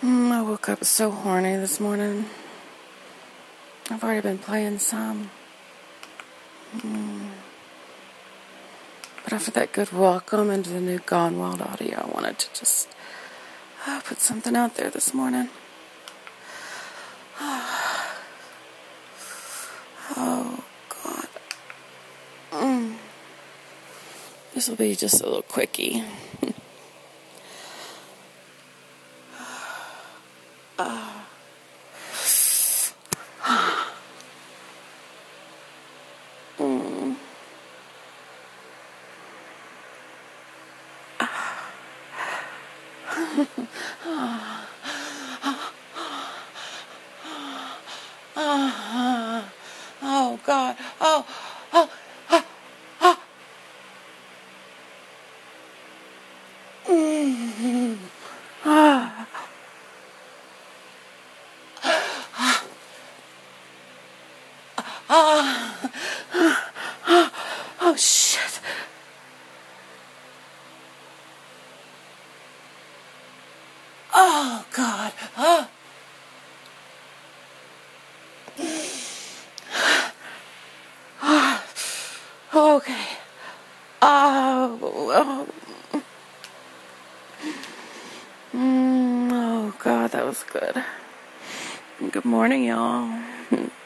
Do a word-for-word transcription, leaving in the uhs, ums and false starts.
Mm, I woke up so horny this morning. I've already been playing some. Mm. But after that good welcome into the new Gone Wild audio, I wanted to just uh, put something out there this morning. Oh, God. Mm. This will be just a little quickie. uh. mm. uh, oh, God. Oh, oh, oh, oh. Mm-hmm. Ah. Ah. Oh, shit. Oh, God. Oh. Oh, okay. Oh, oh. Mm, oh, God, that was good. Good morning, y'all.